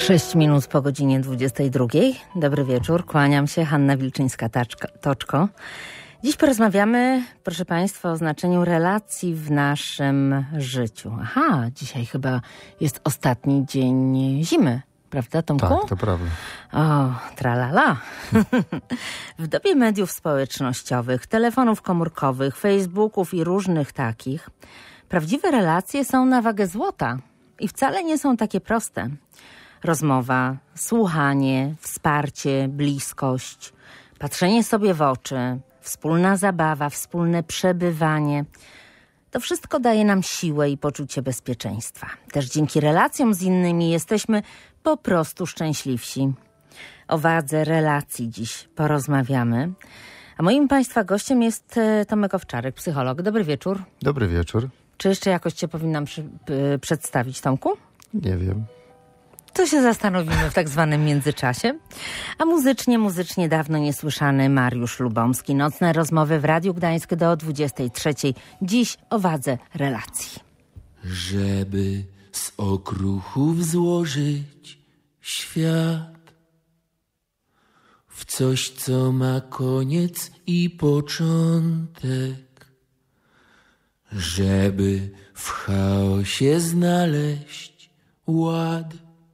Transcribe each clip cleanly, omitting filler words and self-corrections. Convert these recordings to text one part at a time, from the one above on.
6 minut po godzinie 22. Dobry wieczór, kłaniam się, Hanna Wilczyńska-Toczko. Dziś porozmawiamy, proszę Państwa, o znaczeniu relacji w naszym życiu. Aha, dzisiaj chyba jest ostatni dzień zimy, prawda, Tomku? Tak, to prawda. O, tralala. W dobie mediów społecznościowych, telefonów komórkowych, Facebooków i różnych takich, prawdziwe relacje są na wagę złota i wcale nie są takie proste. Rozmowa, słuchanie, wsparcie, bliskość, patrzenie sobie w oczy, wspólna zabawa, wspólne przebywanie. To wszystko daje nam siłę i poczucie bezpieczeństwa. Też dzięki relacjom z innymi jesteśmy po prostu szczęśliwsi. O wadze relacji dziś porozmawiamy. A moim Państwa gościem jest Tomek Owczarek, psycholog. Dobry wieczór. Dobry wieczór. Czy jeszcze jakoś Cię powinnam przedstawić, Tomku? Nie wiem. To się zastanowimy w tak zwanym międzyczasie. A muzycznie dawno niesłyszany Mariusz Lubomski. Nocne rozmowy w Radiu Gdańsk do 23. Dziś o wadze relacji. Żeby z okruchów złożyć świat w coś, co ma koniec i początek, żeby w chaosie znaleźć ład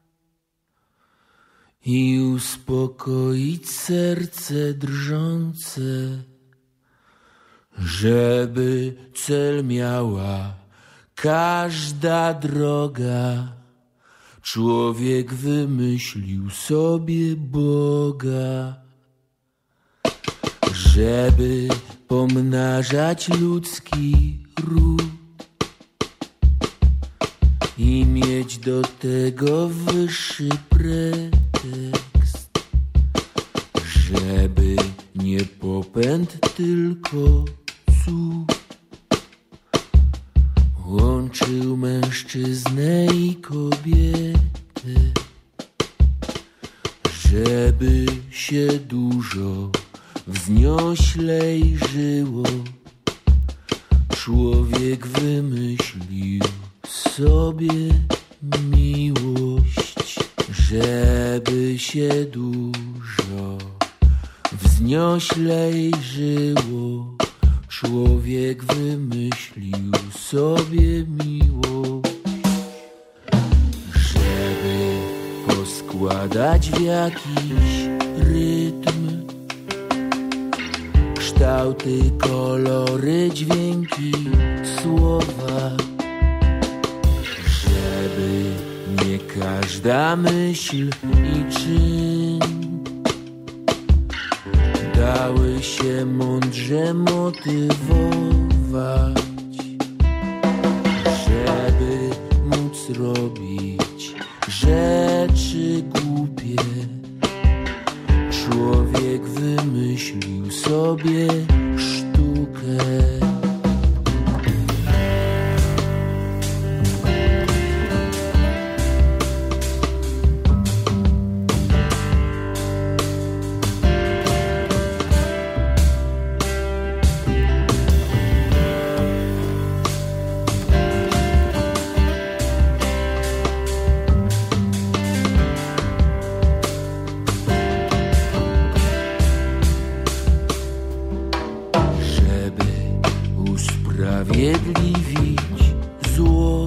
i uspokoić serce drżące, żeby cel miała każda droga. Człowiek wymyślił sobie Boga, żeby pomnażać ludzki ród i mieć do tego wyższy pretekst, żeby nie popęd, tylko cud łączył mężczyznę i kobietę, żeby się dużo wznioślej żyło. Człowiek wymyślił sobie miłość, żeby się dużo wznioślej żyło. Człowiek wymyślił sobie miłość, żeby poskładać w jakiś rytm kształty, kolory, dźwięki, słowa, żeby nie każda myśl i czyn dały się mądrze motywować, żeby móc robić rzeczy głupie. Człowiek wymyślił sobie sztukę. Usprawiedliwić zło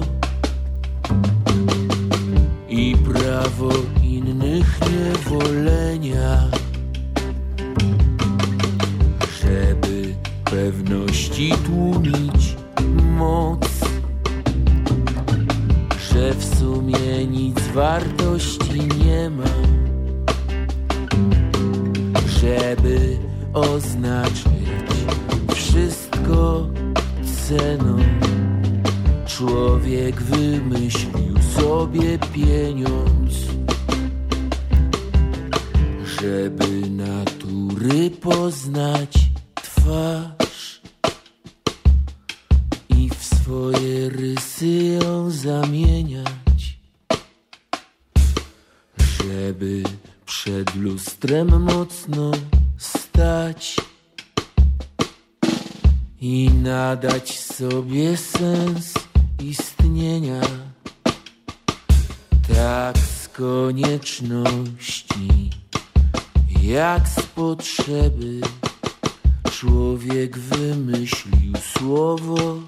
i prawo innych niewolenia, żeby pewności tłumić moc, że w sumie nic wartości nie ma, żeby oznaczyć wszystko ceną. Człowiek wymyślił sobie pieniądz, żeby natury poznać twarz i w swoje rysy ją zamieniać, żeby przed lustrem mocno stać i nadać sobie sens istnienia, tak z konieczności, jak z potrzeby człowiek wymyślił słowo,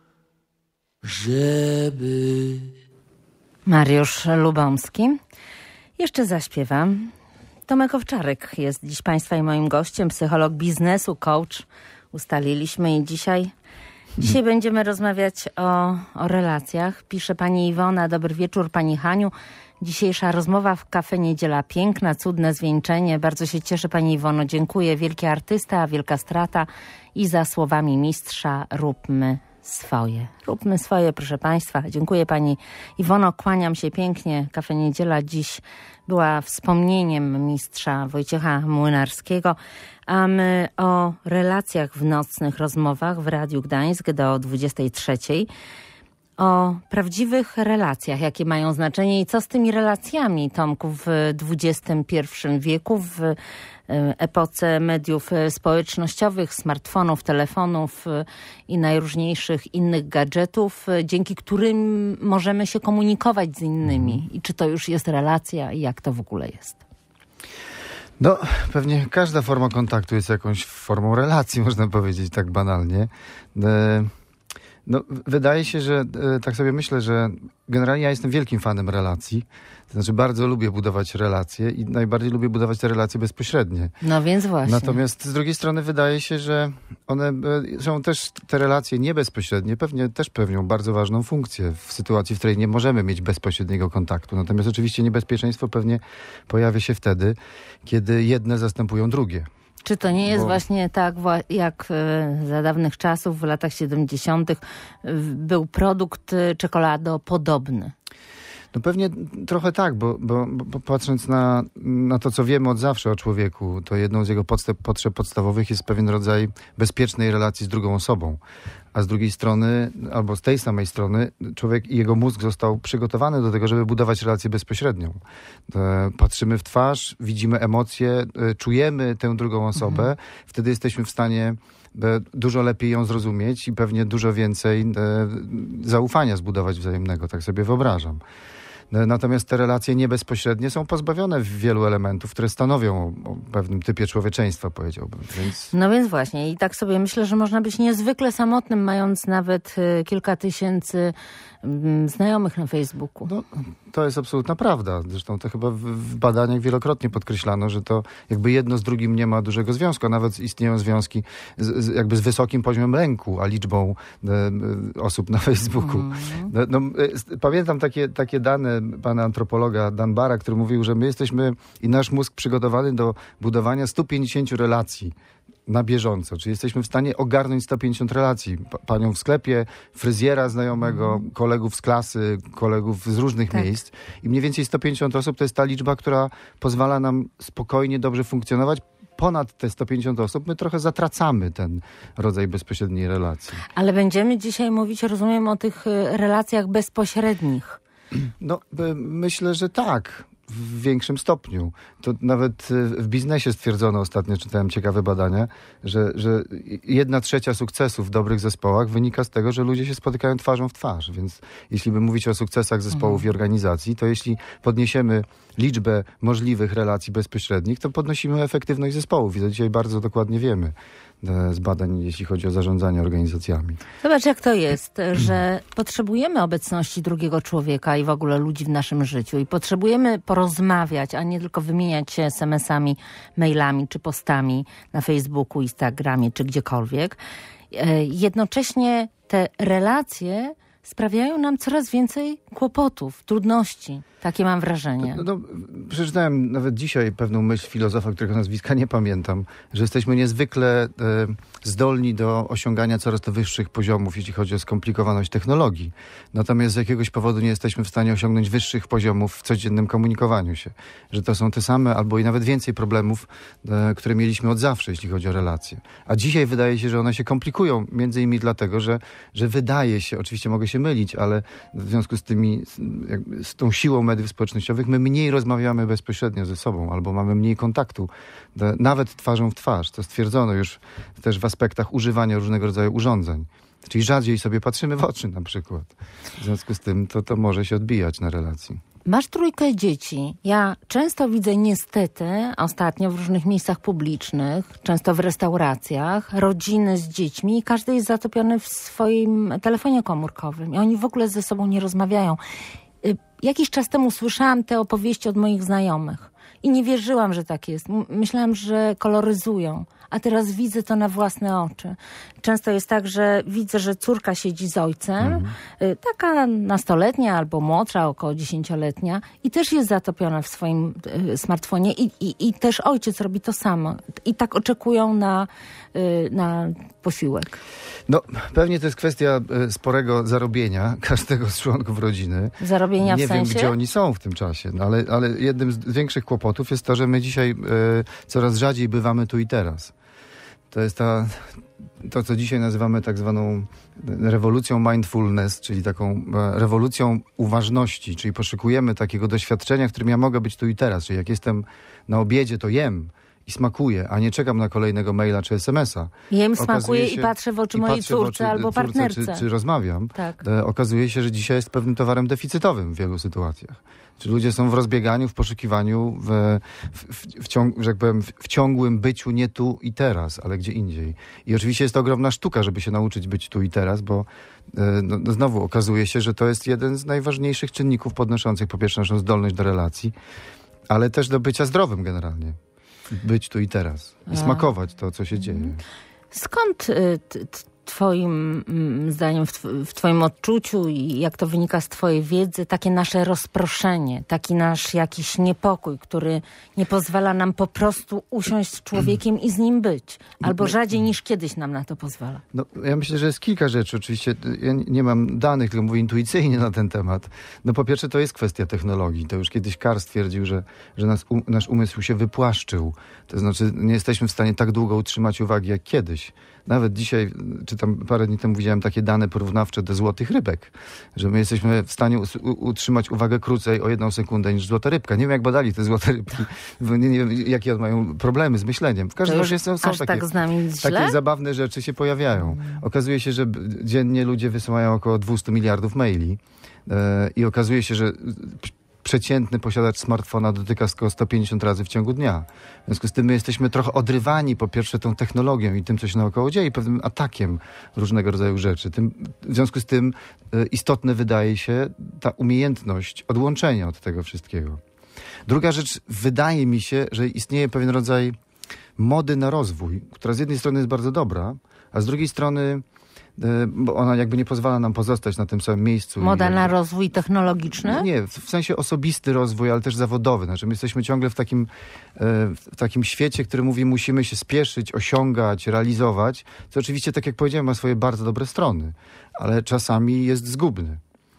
żeby... Mariusz Lubomski. Jeszcze zaśpiewam. Tomek Owczarek jest dziś Państwa i moim gościem, psycholog biznesu, coach. Ustaliliśmy i dzisiaj będziemy rozmawiać o relacjach. Pisze pani Iwona: dobry wieczór pani Haniu. Dzisiejsza rozmowa w Cafe Niedziela piękna, cudne zwieńczenie. Bardzo się cieszę pani Iwono, dziękuję. Wielki artysta, wielka strata i za słowami mistrza róbmy swoje. Róbmy swoje, proszę państwa. Dziękuję pani Iwono, kłaniam się pięknie. Cafe Niedziela dziś była wspomnieniem mistrza Wojciecha Młynarskiego, a my o relacjach w nocnych rozmowach w Radiu Gdańsk do 23:00. O prawdziwych relacjach, jakie mają znaczenie i co z tymi relacjami, Tomku, w XXI wieku, w epoce mediów społecznościowych, smartfonów, telefonów i najróżniejszych innych gadżetów, dzięki którym możemy się komunikować z innymi. I czy to już jest relacja i jak to w ogóle jest? No, pewnie każda forma kontaktu jest jakąś formą relacji, można powiedzieć tak banalnie. No, wydaje się, że tak sobie myślę, że generalnie ja jestem wielkim fanem relacji. To znaczy bardzo lubię budować relacje i najbardziej lubię budować te relacje bezpośrednie. No więc właśnie. Natomiast z drugiej strony wydaje się, że one są też, te relacje niebezpośrednie, pewnie też pełnią bardzo ważną funkcję w sytuacji, w której nie możemy mieć bezpośredniego kontaktu. Natomiast oczywiście niebezpieczeństwo pewnie pojawia się wtedy, kiedy jedne zastępują drugie. Czy to nie jest właśnie tak, jak za dawnych czasów, w latach 70. był produkt czekoladopodobny? No pewnie trochę tak, bo patrząc na to, co wiemy od zawsze o człowieku, to jedną z jego potrzeb podstawowych jest pewien rodzaj bezpiecznej relacji z drugą osobą. A z drugiej strony, albo z tej samej strony, człowiek i jego mózg został przygotowany do tego, żeby budować relację bezpośrednią. Patrzymy w twarz, widzimy emocje, czujemy tę drugą osobę, wtedy jesteśmy w stanie dużo lepiej ją zrozumieć i pewnie dużo więcej zaufania zbudować wzajemnego, tak sobie wyobrażam. Natomiast te relacje niebezpośrednie są pozbawione wielu elementów, które stanowią o pewnym typie człowieczeństwa, powiedziałbym. No więc właśnie i tak sobie myślę, że można być niezwykle samotnym, mając nawet kilka tysięcy znajomych na Facebooku. No, to jest absolutna prawda. Zresztą to chyba w badaniach wielokrotnie podkreślano, że to jakby jedno z drugim nie ma dużego związku, a nawet istnieją związki jakby z wysokim poziomem lęku, a liczbą osób na Facebooku. Pamiętam takie dane pana antropologa Dunbara, który mówił, że my jesteśmy i nasz mózg przygotowany do budowania 150 relacji na bieżąco. Czyli jesteśmy w stanie ogarnąć 150 relacji. Panią w sklepie, fryzjera znajomego, kolegów z klasy, kolegów z różnych miejsc. I mniej więcej 150 osób to jest ta liczba, która pozwala nam spokojnie, dobrze funkcjonować. Ponad te 150 osób my trochę zatracamy ten rodzaj bezpośredniej relacji. Ale będziemy dzisiaj mówić, rozumiem, o tych relacjach bezpośrednich. No, myślę, że tak. W większym stopniu. To nawet w biznesie stwierdzono ostatnio, czytałem ciekawe badania, że 1/3 sukcesu w dobrych zespołach wynika z tego, że ludzie się spotykają twarzą w twarz. Więc jeśli by mówić o sukcesach zespołów i organizacji, to jeśli podniesiemy liczbę możliwych relacji bezpośrednich, to podnosimy efektywność zespołów. I to dzisiaj bardzo dokładnie wiemy z badań, jeśli chodzi o zarządzanie organizacjami. Zobacz, jak to jest, że potrzebujemy obecności drugiego człowieka i w ogóle ludzi w naszym życiu i potrzebujemy porozmawiać, a nie tylko wymieniać się SMS-ami, mailami czy postami na Facebooku, Instagramie czy gdziekolwiek. Jednocześnie te relacje sprawiają nam coraz więcej kłopotów, trudności. Takie mam wrażenie. Przeczytałem nawet dzisiaj pewną myśl filozofa, którego nazwiska nie pamiętam, że jesteśmy niezwykle zdolni do osiągania coraz to wyższych poziomów, jeśli chodzi o skomplikowaność technologii. Natomiast z jakiegoś powodu nie jesteśmy w stanie osiągnąć wyższych poziomów w codziennym komunikowaniu się. Że to są te same albo i nawet więcej problemów, które mieliśmy od zawsze, jeśli chodzi o relacje. A dzisiaj wydaje się, że one się komplikują, między innymi dlatego, że wydaje się, oczywiście mogę się mylić, ale w związku z tą siłą mediów społecznościowych my mniej rozmawiamy bezpośrednio ze sobą albo mamy mniej kontaktu, nawet twarzą w twarz, co stwierdzono już też w aspektach używania różnego rodzaju urządzeń. Czyli rzadziej sobie patrzymy w oczy na przykład. W związku z tym to może się odbijać na relacji. Masz 3 dzieci. Ja często widzę niestety ostatnio w różnych miejscach publicznych, często w restauracjach, rodziny z dziećmi i każdy jest zatopiony w swoim telefonie komórkowym. I oni w ogóle ze sobą nie rozmawiają. Jakiś czas temu słyszałam te opowieści od moich znajomych i nie wierzyłam, że tak jest. Myślałam, że koloryzują, a teraz widzę to na własne oczy. Często jest tak, że widzę, że córka siedzi z ojcem, taka nastoletnia albo młodsza, około 10-letnia i też jest zatopiona w swoim smartfonie i też ojciec robi to samo. I tak oczekują na posiłek. No, pewnie to jest kwestia sporego zarobienia każdego z członków rodziny. Zarobienia w sensie? Nie wiem, gdzie oni są w tym czasie, no, ale jednym z większych kłopotów jest to, że my dzisiaj coraz rzadziej bywamy tu i teraz. To jest to, co dzisiaj nazywamy tak zwaną rewolucją mindfulness, czyli taką rewolucją uważności, czyli poszukujemy takiego doświadczenia, w którym ja mogę być tu i teraz. Czyli jak jestem na obiedzie, to jem i smakuję, a nie czekam na kolejnego maila czy SMS-a. Jem, smakuję i patrzę w oczy mojej córce albo partnerce. Czy rozmawiam. Tak. Okazuje się, że dzisiaj jest pewnym towarem deficytowym w wielu sytuacjach. Czy ludzie są w rozbieganiu, w poszukiwaniu, w ciągłym byciu nie tu i teraz, ale gdzie indziej. I oczywiście jest to ogromna sztuka, żeby się nauczyć być tu i teraz, bo znowu okazuje się, że to jest jeden z najważniejszych czynników podnoszących po pierwsze naszą zdolność do relacji, ale też do bycia zdrowym generalnie. Być tu i teraz. I smakować to, co się dzieje. Skąd twoim zdaniem, w twoim odczuciu i jak to wynika z twojej wiedzy, takie nasze rozproszenie, taki nasz jakiś niepokój, który nie pozwala nam po prostu usiąść z człowiekiem i z nim być? Albo rzadziej niż kiedyś nam na to pozwala. No, ja myślę, że jest kilka rzeczy. Oczywiście ja nie mam danych, tylko mówię intuicyjnie na ten temat. No po pierwsze to jest kwestia technologii. To już kiedyś Carr stwierdził, że nasz umysł się wypłaszczył. To znaczy nie jesteśmy w stanie tak długo utrzymać uwagi jak kiedyś. Nawet dzisiaj, czy tam parę dni temu widziałem takie dane porównawcze do złotych rybek, że my jesteśmy w stanie utrzymać uwagę krócej o 1 sekundę niż złota rybka. Nie wiem, jak badali te złote rybki. Nie wiem, jakie mają problemy z myśleniem. W każdym razie są takie zabawne rzeczy się pojawiają. Okazuje się, że dziennie ludzie wysyłają około 200 miliardów maili i okazuje się, że przeciętny posiadacz smartfona dotyka go 150 razy w ciągu dnia. W związku z tym my jesteśmy trochę odrywani po pierwsze tą technologią i tym, co się naokoło dzieje, i pewnym atakiem różnego rodzaju rzeczy. W związku z tym istotne wydaje się ta umiejętność odłączenia od tego wszystkiego. Druga rzecz, wydaje mi się, że istnieje pewien rodzaj mody na rozwój, która z jednej strony jest bardzo dobra, a z drugiej strony bo ona jakby nie pozwala nam pozostać na tym samym miejscu. Moda na rozwój technologiczny? Nie, w sensie osobisty rozwój, ale też zawodowy. Znaczy my jesteśmy ciągle w takim świecie, który mówi, musimy się spieszyć, osiągać, realizować, co oczywiście, tak jak powiedziałem, ma swoje bardzo dobre strony, ale czasami jest zgubny.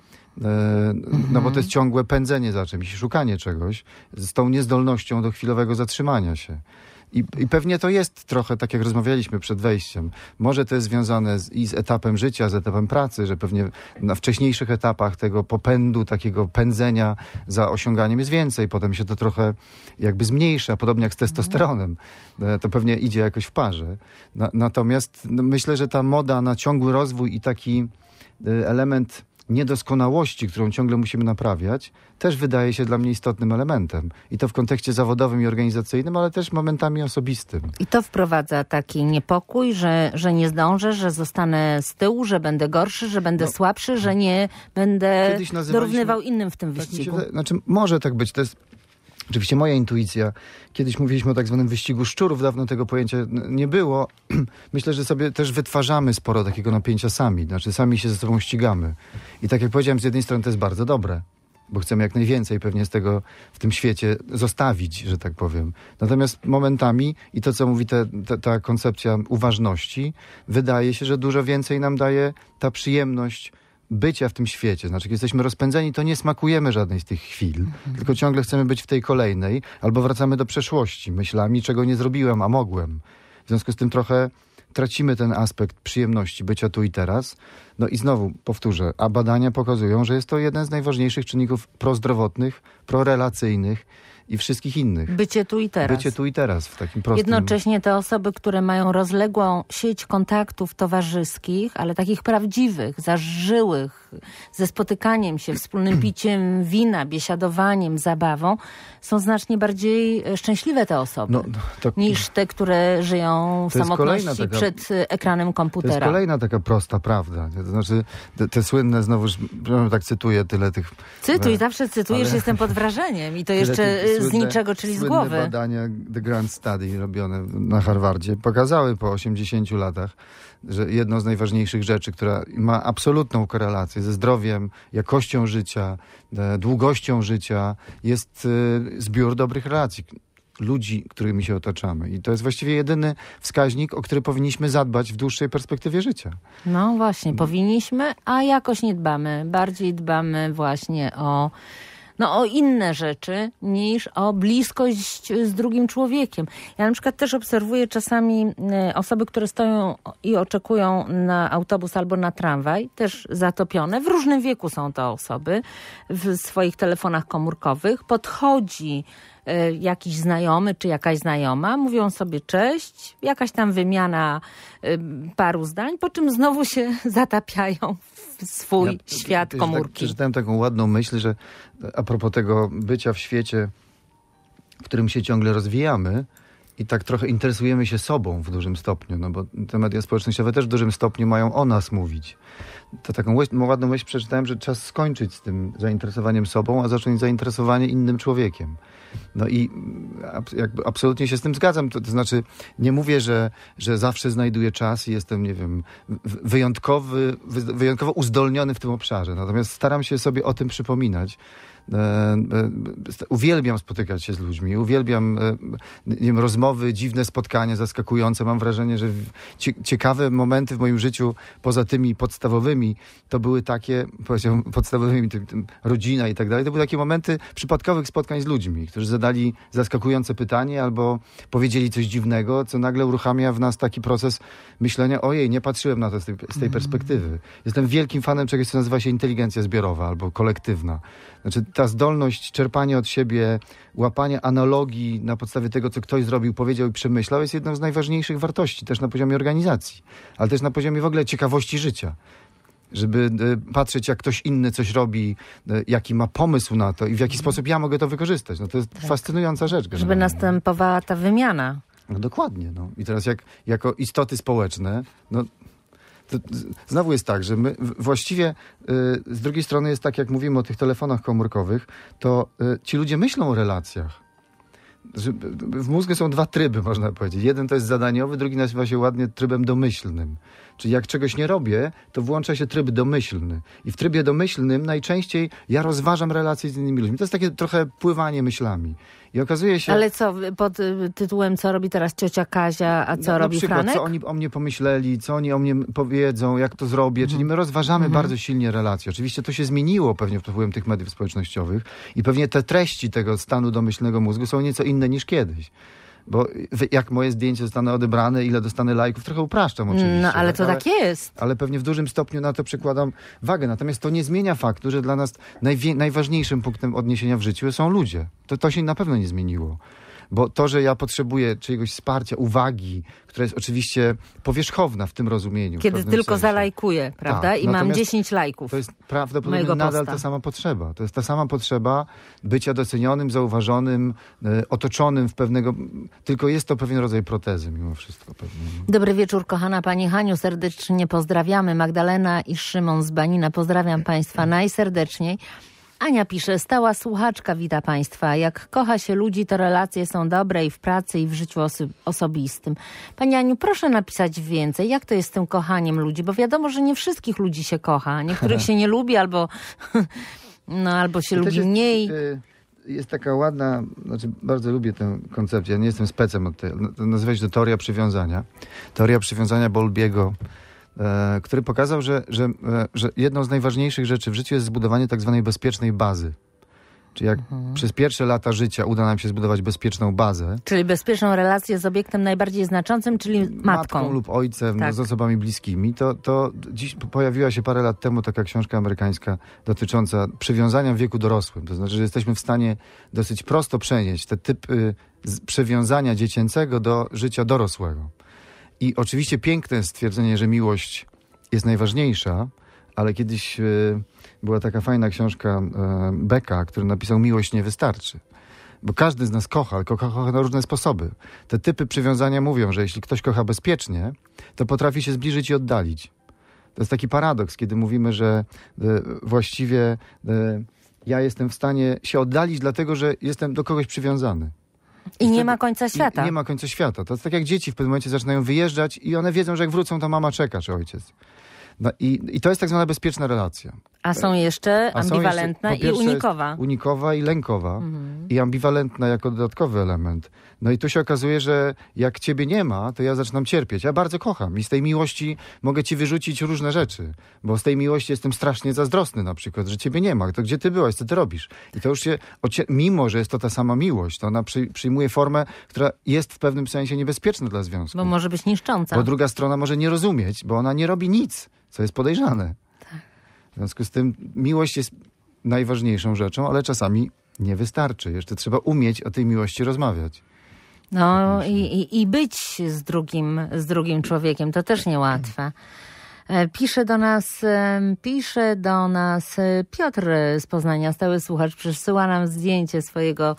No bo to jest ciągłe pędzenie za czymś, szukanie czegoś z tą niezdolnością do chwilowego zatrzymania się. I pewnie to jest trochę tak, jak rozmawialiśmy przed wejściem. Może to jest związane z etapem życia, z etapem pracy, że pewnie na wcześniejszych etapach tego popędu, takiego pędzenia za osiąganiem jest więcej. Potem się to trochę jakby zmniejsza, podobnie jak z testosteronem. To pewnie idzie jakoś w parze. Natomiast myślę, że ta moda na ciągły rozwój i taki element niedoskonałości, którą ciągle musimy naprawiać, też wydaje się dla mnie istotnym elementem. I to w kontekście zawodowym i organizacyjnym, ale też momentami osobistym. I to wprowadza taki niepokój, że nie zdążę, że zostanę z tyłu, że będę gorszy, że będę słabszy, że nie będę dorównywał innym w tym wyścigu. Znaczy, może tak być. To jest oczywiście moja intuicja. Kiedyś mówiliśmy o tak zwanym wyścigu szczurów, dawno tego pojęcia nie było. Myślę, że sobie też wytwarzamy sporo takiego napięcia sami. Znaczy sami się ze sobą ścigamy. I tak jak powiedziałem, z jednej strony to jest bardzo dobre, bo chcemy jak najwięcej pewnie z tego w tym świecie zostawić, że tak powiem. Natomiast momentami i to, co mówi ta koncepcja uważności, wydaje się, że dużo więcej nam daje ta przyjemność bycia w tym świecie. Znaczy, jak jesteśmy rozpędzeni, to nie smakujemy żadnej z tych chwil, tylko ciągle chcemy być w tej kolejnej, albo wracamy do przeszłości myślami, czego nie zrobiłem, a mogłem. W związku z tym trochę tracimy ten aspekt przyjemności bycia tu i teraz. No i znowu powtórzę, a badania pokazują, że jest to jeden z najważniejszych czynników prozdrowotnych, prorelacyjnych i wszystkich innych. Bycie tu i teraz. Bycie tu i teraz w takim prostym... Jednocześnie te osoby, które mają rozległą sieć kontaktów towarzyskich, ale takich prawdziwych, zażyłych, ze spotykaniem się, wspólnym piciem wina, biesiadowaniem, zabawą, są znacznie bardziej szczęśliwe te osoby niż te, które żyją w samotności przed ekranem komputera. To jest kolejna taka prosta prawda. To znaczy te słynne, znowuż tak cytuję tyle tych... Cytuj, zawsze cytujesz, jestem pod wrażeniem i to jeszcze z niczego, czyli z głowy. Badania The Grand Study robione na Harvardzie pokazały po 80 latach, że jedną z najważniejszych rzeczy, która ma absolutną korelację ze zdrowiem, jakością życia, długością życia, jest zbiór dobrych relacji. Ludzi, którymi się otaczamy. I to jest właściwie jedyny wskaźnik, o który powinniśmy zadbać w dłuższej perspektywie życia. No właśnie, powinniśmy, a jakoś nie dbamy. Bardziej dbamy właśnie o inne rzeczy niż o bliskość z drugim człowiekiem. Ja na przykład też obserwuję czasami osoby, które stoją i oczekują na autobus albo na tramwaj, też zatopione. W różnym wieku są to osoby w swoich telefonach komórkowych. Podchodzi jakiś znajomy czy jakaś znajoma, mówią sobie cześć, jakaś tam wymiana paru zdań, po czym znowu się zatapiają w swój świat komórki. Przeczytałem taką ładną myśl, że a propos tego bycia w świecie, w którym się ciągle rozwijamy i tak trochę interesujemy się sobą w dużym stopniu, no bo te media społecznościowe też w dużym stopniu mają o nas mówić. To taką ładną myśl przeczytałem, że czas skończyć z tym zainteresowaniem sobą, a zacząć zainteresowanie innym człowiekiem. No i jakby absolutnie się z tym zgadzam. To znaczy nie mówię, że zawsze znajduję czas i jestem, nie wiem, wyjątkowo uzdolniony w tym obszarze. Natomiast staram się sobie o tym przypominać. Uwielbiam spotykać się z ludźmi, uwielbiam nie wiem, rozmowy, dziwne spotkania, zaskakujące. Mam wrażenie, że ciekawe momenty w moim życiu, poza tymi podstawowymi, to były takie, powiedziałbym, podstawowymi, rodzina i tak dalej, to były takie momenty przypadkowych spotkań z ludźmi, którzy zadali zaskakujące pytanie albo powiedzieli coś dziwnego, co nagle uruchamia w nas taki proces myślenia, ojej, nie patrzyłem na to z tej perspektywy. Jestem wielkim fanem czegoś, co nazywa się inteligencja zbiorowa albo kolektywna. Znaczy ta zdolność czerpania od siebie, łapania analogii na podstawie tego, co ktoś zrobił, powiedział i przemyślał, jest jedną z najważniejszych wartości też na poziomie organizacji, ale też na poziomie w ogóle ciekawości życia. Żeby patrzeć, jak ktoś inny coś robi, jaki ma pomysł na to i w jaki sposób ja mogę to wykorzystać. No to jest fascynująca rzecz. Żeby następowała ta wymiana. No dokładnie. No. I teraz jako istoty społeczne, no to znowu jest tak, że my właściwie z drugiej strony jest tak, jak mówimy o tych telefonach komórkowych, to ci ludzie myślą o relacjach. W mózgu są dwa tryby, można powiedzieć. Jeden to jest zadaniowy, drugi nazywa się ładnie trybem domyślnym. Czyli jak czegoś nie robię, to włącza się tryb domyślny. I w trybie domyślnym najczęściej ja rozważam relacje z innymi ludźmi. To jest takie trochę pływanie myślami. I okazuje się... Ale co, pod tytułem co robi teraz ciocia Kazia, a co robi przykład, Franek? Co oni o mnie pomyśleli, co oni o mnie powiedzą, jak to zrobię. Czyli my rozważamy bardzo silnie relacje. Oczywiście to się zmieniło pewnie pod wpływem tych mediów społecznościowych i pewnie te treści tego stanu domyślnego mózgu są nieco inne niż kiedyś. Bo jak moje zdjęcie zostanę odebrane, ile dostanę lajków, trochę upraszczam oczywiście. No ale to tak jest. Ale pewnie w dużym stopniu na to przykładam wagę. Natomiast to nie zmienia faktu, że dla nas najważniejszym punktem odniesienia w życiu są ludzie. To się na pewno nie zmieniło. Bo to, że ja potrzebuję czyjegoś wsparcia, uwagi, która jest oczywiście powierzchowna w tym rozumieniu. Kiedy tylko sensie zalajkuję, prawda? Tak, i mam 10 lajków. To jest prawdopodobnie nadal ta sama potrzeba. To jest ta sama potrzeba bycia docenionym, zauważonym, otoczonym w pewnego... Tylko jest to pewien rodzaj protezy mimo wszystko. Pewnie. Dobry wieczór, kochana pani Haniu. Serdecznie pozdrawiamy. Magdalena i Szymon z Banina. Pozdrawiam państwa najserdeczniej. Ania pisze, stała słuchaczka, wita państwa. Jak kocha się ludzi, to relacje są dobre i w pracy, i w życiu osobistym. Pani Aniu, proszę napisać więcej. Jak to jest z tym kochaniem ludzi? Bo wiadomo, że nie wszystkich ludzi się kocha. Niektórych się nie lubi, albo się lubi mniej. Jest taka ładna, znaczy bardzo lubię tę koncepcję. Ja nie jestem specem od tej. Nazywa się to teoria przywiązania. Teoria przywiązania Bowlbiego, który pokazał, że jedną z najważniejszych rzeczy w życiu jest zbudowanie tak zwanej bezpiecznej bazy. Czyli jak przez pierwsze lata życia uda nam się zbudować bezpieczną bazę. Czyli bezpieczną relację z obiektem najbardziej znaczącym, czyli matką lub ojcem, tak, z osobami bliskimi. To dziś pojawiła się parę lat temu taka książka amerykańska dotycząca przywiązania w wieku dorosłym. To znaczy, że jesteśmy w stanie dosyć prosto przenieść te typy przywiązania dziecięcego do życia dorosłego. I oczywiście piękne jest stwierdzenie, że miłość jest najważniejsza, ale kiedyś była taka fajna książka Becka, który napisał Miłość nie wystarczy. Bo każdy z nas kocha, ale kocha na różne sposoby. Te typy przywiązania mówią, że jeśli ktoś kocha bezpiecznie, to potrafi się zbliżyć i oddalić. To jest taki paradoks, kiedy mówimy, że właściwie ja jestem w stanie się oddalić, dlatego że jestem do kogoś przywiązany. I nie ma końca świata. I nie ma końca świata. To jest tak jak dzieci w pewnym momencie zaczynają wyjeżdżać i one wiedzą, że jak wrócą, to mama czeka, czy ojciec. No i to jest tak zwana bezpieczna relacja. A są jeszcze ambiwalentna i unikowa. Unikowa i lękowa. I ambiwalentna jako dodatkowy element. No i tu się okazuje, że jak ciebie nie ma, to ja zaczynam cierpieć. Ja bardzo kocham i z tej miłości mogę ci wyrzucić różne rzeczy. Bo z tej miłości jestem strasznie zazdrosny na przykład, że ciebie nie ma. To gdzie ty byłaś? Co ty robisz? I to już się, mimo że jest to ta sama miłość, to ona przyjmuje formę, która jest w pewnym sensie niebezpieczna dla związku. Bo może być niszcząca. Bo druga strona może nie rozumieć, bo ona nie robi nic, co jest podejrzane. Tak. W związku z tym miłość jest najważniejszą rzeczą, ale czasami nie wystarczy. Jeszcze trzeba umieć o tej miłości rozmawiać. No i być z drugim człowiekiem to też niełatwe. Pisze do nas Piotr z Poznania, stały słuchacz, przysyła nam zdjęcie swojego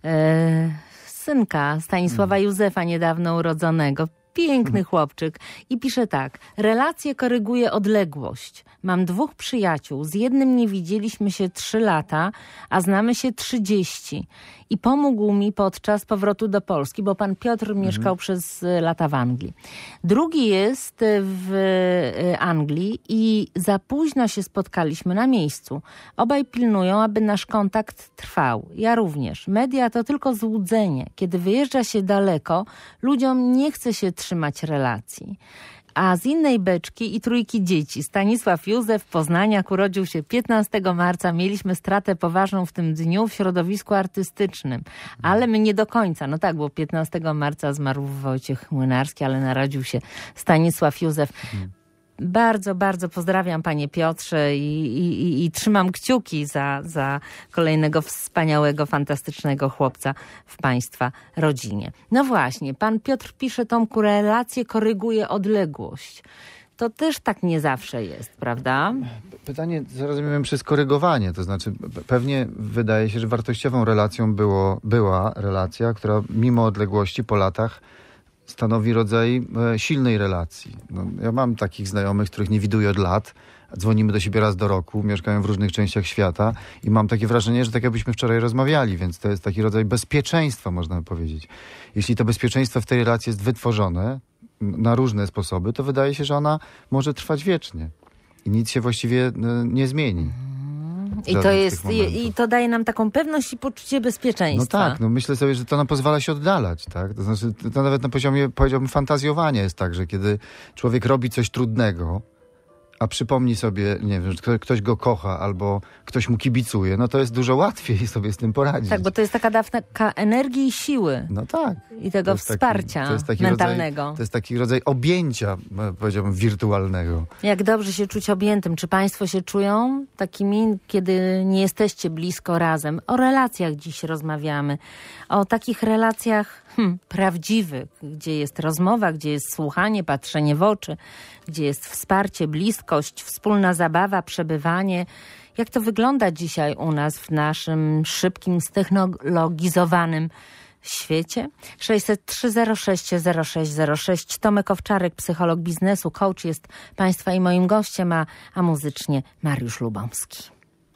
synka Stanisława Józefa, niedawno urodzonego. Piękny chłopczyk. I pisze tak. Relacje koryguje odległość. Mam 2 przyjaciół. Z jednym nie widzieliśmy się 3 lata, a znamy się 30. I pomógł mi podczas powrotu do Polski, bo pan Piotr mieszkał przez lata w Anglii. Drugi jest w Anglii i za późno się spotkaliśmy na miejscu. Obaj pilnują, aby nasz kontakt trwał. Ja również. Media to tylko złudzenie. Kiedy wyjeżdża się daleko, ludziom nie chce się trzymać relacji. A z innej beczki i 3 dzieci. Stanisław Józef Poznaniak urodził się 15 marca. Mieliśmy stratę poważną w tym dniu w środowisku artystycznym. Ale my nie do końca. No tak, bo 15 marca zmarł Wojciech Młynarski, ale narodził się Stanisław Józef. Bardzo, bardzo pozdrawiam panie Piotrze i trzymam kciuki za kolejnego wspaniałego, fantastycznego chłopca w państwa rodzinie. No właśnie, pan Piotr pisze, Tomku, relacje koryguje odległość. To też tak nie zawsze jest, prawda? Pytanie, co rozumiemy przez korygowanie, to znaczy pewnie wydaje się, że wartościową relacją była relacja, która mimo odległości po latach stanowi rodzaj silnej relacji. No, ja mam takich znajomych, których nie widuję od lat. Dzwonimy do siebie raz do roku, mieszkają w różnych częściach świata i mam takie wrażenie, że tak jakbyśmy wczoraj rozmawiali, więc to jest taki rodzaj bezpieczeństwa, można powiedzieć. Jeśli to bezpieczeństwo w tej relacji jest wytworzone na różne sposoby, to wydaje się, że ona może trwać wiecznie i nic się właściwie nie zmieni. I to daje nam taką pewność i poczucie bezpieczeństwa. No tak, myślę sobie, że to nam pozwala się oddalać, tak? To znaczy, to nawet na poziomie, powiedziałbym, fantazjowania jest tak, że kiedy człowiek robi coś trudnego, a przypomni sobie, nie wiem, że ktoś go kocha albo ktoś mu kibicuje, no to jest dużo łatwiej sobie z tym poradzić. Tak, bo to jest taka dawka energii i siły. No tak. I tego wsparcia mentalnego. To jest taki rodzaj objęcia, powiedziałbym, wirtualnego. Jak dobrze się czuć objętym. Czy państwo się czują takimi, kiedy nie jesteście blisko razem? O relacjach dziś rozmawiamy. O takich relacjach prawdziwych, gdzie jest rozmowa, gdzie jest słuchanie, patrzenie w oczy, gdzie jest wsparcie, bliskość, wspólna zabawa, przebywanie. Jak to wygląda dzisiaj u nas w naszym szybkim, ztechnologizowanym świecie? 603-06-06-06. Tomek Owczarek, psycholog biznesu, coach, jest państwa i moim gościem, a muzycznie Mariusz Lubomski.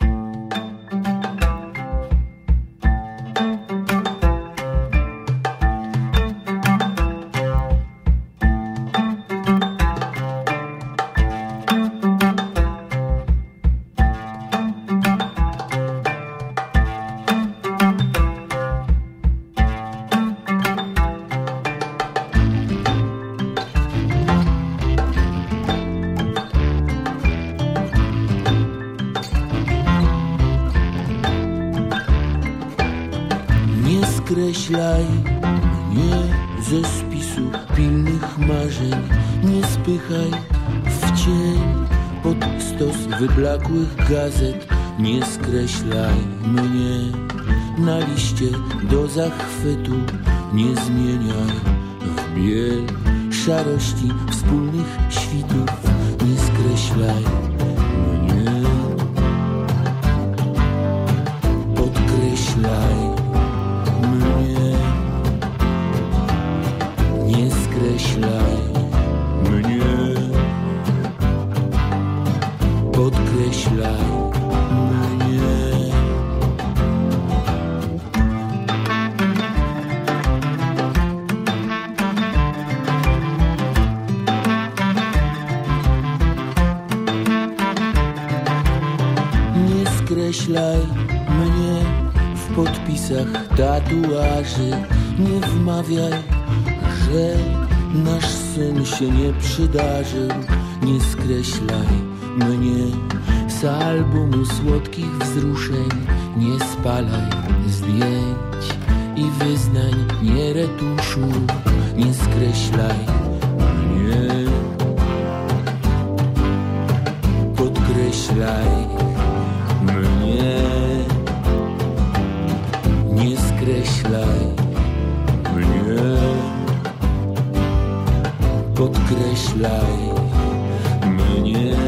Skreślaj mnie ze spisu pilnych marzeń, nie spychaj w cień pod stos wyblakłych gazet, nie skreślaj mnie na liście do zachwytu, nie zmieniaj w biel szarości wspólnych świtów, nie skreślaj Podkreślaj mnie, podkreślaj mnie. Nie skreślaj mnie w podpisach tatuaży, nie wmawiaj, że nasz syn się nie przydarzył. Nie skreślaj mnie z albumu słodkich wzruszeń, nie spalaj zdjęć i wyznań, nie retuszu. Nie skreślaj mnie, podkreślaj mnie, nie skreślaj mnie, podkreślaj mnie.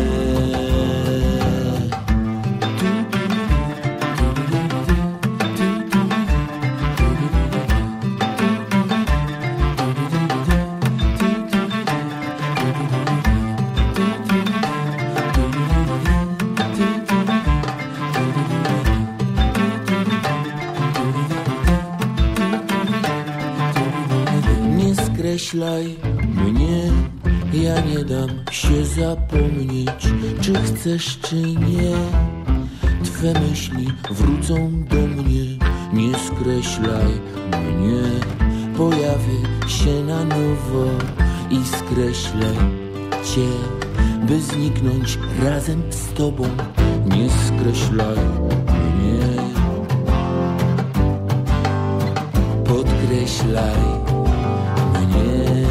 Nie skreślaj mnie, ja nie dam się zapomnieć, czy chcesz, czy nie. Twe myśli wrócą do mnie. Nie skreślaj mnie, pojawię się na nowo i skreślę cię, by zniknąć razem z tobą. Nie skreślaj mnie, podkreślaj mnie.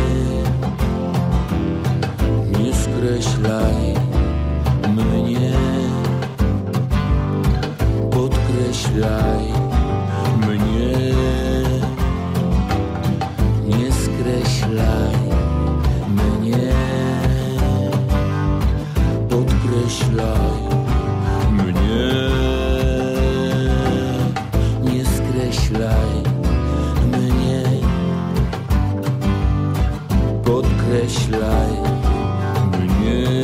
Nie skreślaj mnie, podkreślaj mnie. Nie skreślaj mnie, podkreślaj mnie. Nie skreślaj mnie, podkreślaj mnie.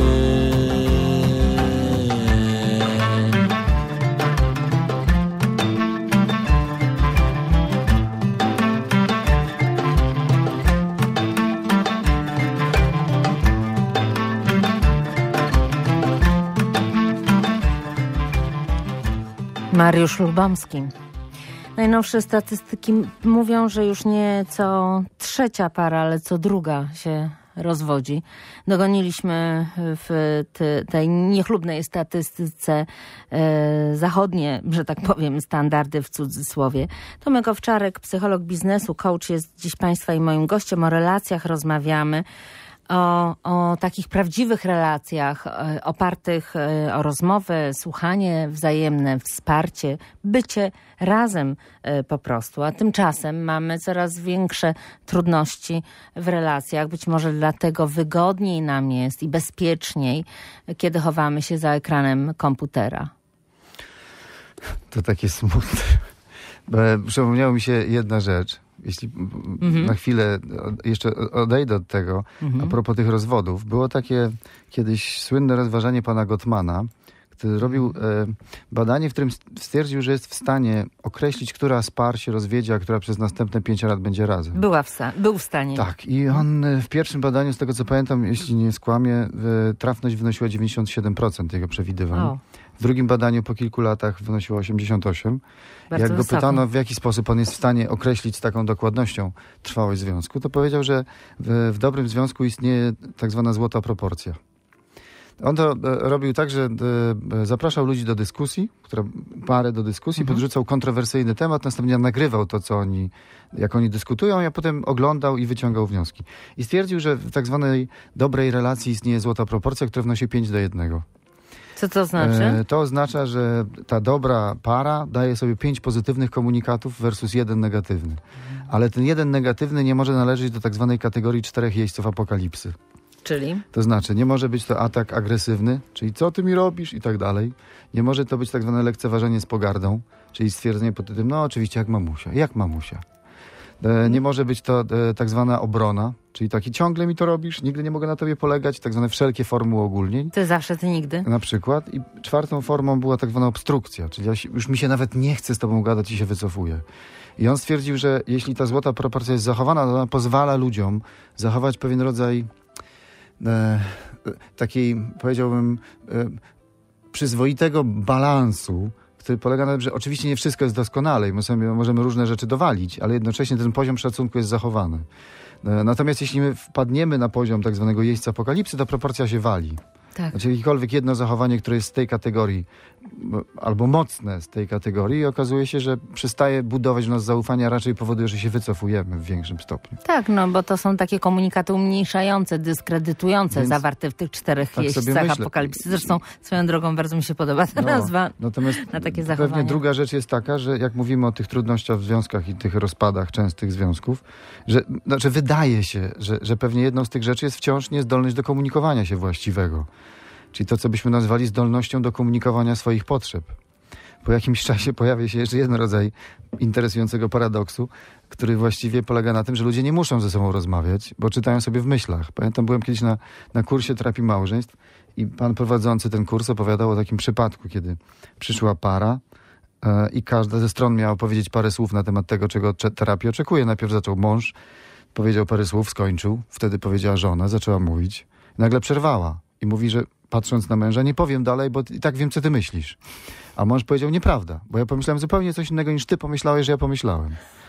Mariusz Lubomski. Najnowsze statystyki mówią, że już nie co trzecia para, ale co druga się rozwodzi. Dogoniliśmy w tej niechlubnej statystyce zachodnie, że tak powiem, standardy w cudzysłowie. Tomek Owczarek, psycholog biznesu, coach, jest dziś Państwa i moim gościem. O relacjach rozmawiamy. O takich prawdziwych relacjach opartych o rozmowę, słuchanie wzajemne, wsparcie, bycie razem po prostu. A tymczasem mamy coraz większe trudności w relacjach. Być może dlatego wygodniej nam jest i bezpieczniej, kiedy chowamy się za ekranem komputera. To takie smutne. Przypomniała mi się jedna rzecz. Jeśli na chwilę jeszcze odejdę od tego, a propos tych rozwodów. Było takie kiedyś słynne rozważanie pana Gottmana, który robił badanie, w którym stwierdził, że jest w stanie określić, która z par się rozwiedzie, a która przez następne 5 lat będzie razem. Był w stanie. Tak. I on w pierwszym badaniu, z tego co pamiętam, jeśli nie skłamię, trafność wynosiła 97% jego przewidywań. O. W drugim badaniu po kilku latach wynosiło 88%. Bardzo Jak go wysoko. pytano, w jaki sposób on jest w stanie określić z taką dokładnością trwałość związku, to powiedział, że w dobrym związku istnieje tak zwana złota proporcja. On to robił tak, że zapraszał ludzi do dyskusji, parę do dyskusji, podrzucał kontrowersyjny temat, następnie nagrywał to, jak oni dyskutują, a potem oglądał i wyciągał wnioski. I stwierdził, że w tak zwanej dobrej relacji istnieje złota proporcja, która wynosi 5:1. Co to znaczy? To oznacza, że ta dobra para daje sobie 5 pozytywnych komunikatów versus 1 negatywny. Ale ten 1 negatywny nie może należeć do tak zwanej kategorii 4 jeźdźców apokalipsy. Czyli? To znaczy, nie może być to atak agresywny, czyli co ty mi robisz i tak dalej. Nie może to być tak zwane lekceważenie z pogardą, czyli stwierdzenie pod tym, no oczywiście jak mamusia. Nie może być to tak zwana obrona, Czyli taki ciągle mi to robisz, nigdy nie mogę na tobie polegać, tak zwane wszelkie formy uogólnień. Ty zawsze, ty nigdy. Na przykład. I czwartą formą była tak zwana obstrukcja, czyli już mi się nawet nie chce z tobą gadać i się wycofuję. I on stwierdził, że jeśli ta złota proporcja jest zachowana, to ona pozwala ludziom zachować pewien rodzaj takiej, powiedziałbym, przyzwoitego balansu, który polega na tym, że oczywiście nie wszystko jest doskonale i my sobie możemy różne rzeczy dowalić, ale jednocześnie ten poziom szacunku jest zachowany. Natomiast jeśli my wpadniemy na poziom tak zwanego jeźdźca apokalipsy, to proporcja się wali. Tak. Znaczy jakiekolwiek jedno zachowanie, które jest z tej kategorii albo mocne z tej kategorii i okazuje się, że przestaje budować w nas zaufanie, a raczej powoduje, że się wycofujemy w większym stopniu. Tak, no bo to są takie komunikaty umniejszające, dyskredytujące, Więc zawarte w tych 4 tak jeźdźcach apokalipsy. Zresztą swoją drogą bardzo mi się podoba ta nazwa natomiast na takie zachowania. Pewnie druga rzecz jest taka, że jak mówimy o tych trudnościach w związkach i tych rozpadach częstych związków, że znaczy wydaje się, że pewnie jedną z tych rzeczy jest wciąż niezdolność do komunikowania się właściwego. Czyli to, co byśmy nazwali zdolnością do komunikowania swoich potrzeb. Po jakimś czasie pojawia się jeszcze jeden rodzaj interesującego paradoksu, który właściwie polega na tym, że ludzie nie muszą ze sobą rozmawiać, bo czytają sobie w myślach. Pamiętam, byłem kiedyś na kursie terapii małżeństw i pan prowadzący ten kurs opowiadał o takim przypadku, kiedy przyszła para i każda ze stron miała powiedzieć parę słów na temat tego, czego terapii oczekuje. Najpierw zaczął mąż, powiedział parę słów, skończył. Wtedy powiedziała żona, zaczęła mówić. Nagle przerwała i mówi, że patrząc na męża, nie powiem dalej, bo i tak wiem, co ty myślisz. A mąż powiedział, nieprawda, bo ja pomyślałem zupełnie coś innego niż ty pomyślałeś, że ja pomyślałem.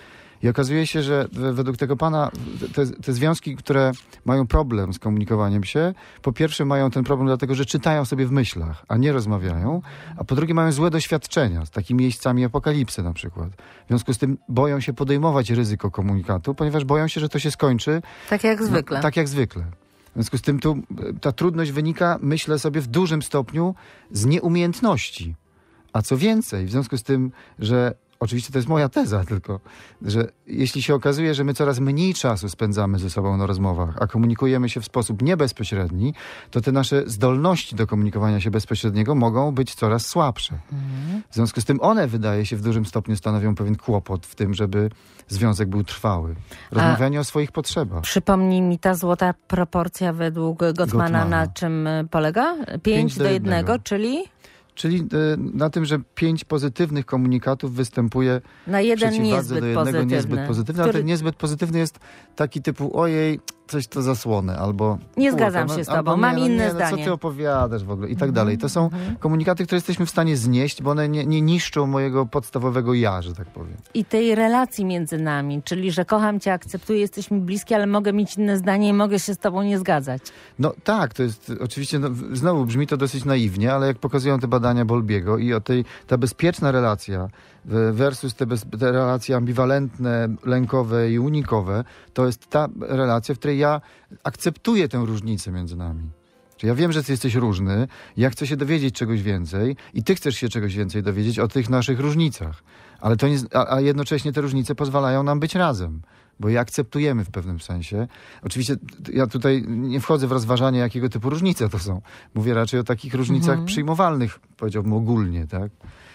I okazuje się, że według tego pana te związki, które mają problem z komunikowaniem się, po pierwsze mają ten problem dlatego, że czytają sobie w myślach, a nie rozmawiają, a po drugie mają złe doświadczenia z takimi jeźdźcami apokalipsy na przykład. W związku z tym boją się podejmować ryzyko komunikatu, ponieważ boją się, że to się skończy tak jak zwykle. Tak jak zwykle. W związku z tym ta trudność wynika, myślę sobie, w dużym stopniu z nieumiejętności. A co więcej, w związku z tym, że oczywiście to jest moja teza tylko, że jeśli się okazuje, że my coraz mniej czasu spędzamy ze sobą na rozmowach, a komunikujemy się w sposób niebezpośredni, to te nasze zdolności do komunikowania się bezpośredniego mogą być coraz słabsze. W związku z tym one, wydaje się, w dużym stopniu stanowią pewien kłopot w tym, żeby związek był trwały. Rozmawianie o swoich potrzebach. Przypomnij mi, ta złota proporcja według Gottmana na czym polega? 5 do 1, czyli? Czyli na tym, że 5 pozytywnych komunikatów występuje na jeden w przeciwwadze do jednego niezbyt pozytywny. Ale ten niezbyt pozytywny jest taki typu, ojej, coś to zasłony, albo nie zgadzam się z tobą, mam inne zdanie. Co ty opowiadasz w ogóle i tak dalej. To są komunikaty, które jesteśmy w stanie znieść, bo one nie niszczą mojego podstawowego ja, że tak powiem. I tej relacji między nami, czyli że kocham cię, akceptuję, jesteśmy bliskie, ale mogę mieć inne zdanie i mogę się z tobą nie zgadzać. No tak, to jest oczywiście, znowu brzmi to dosyć naiwnie, ale jak pokazują te badania Bowlbiego i ta bezpieczna relacja versus te relacje ambiwalentne, lękowe i unikowe, to jest ta relacja, w której ja akceptuję tę różnicę między nami. Czyli ja wiem, że ty jesteś różny, ja chcę się dowiedzieć czegoś więcej i ty chcesz się czegoś więcej dowiedzieć o tych naszych różnicach. Ale to nie, a jednocześnie te różnice pozwalają nam być razem, bo je akceptujemy w pewnym sensie. Oczywiście ja tutaj nie wchodzę w rozważanie, jakiego typu różnice to są. Mówię raczej o takich różnicach przyjmowalnych, powiedziałbym ogólnie, tak?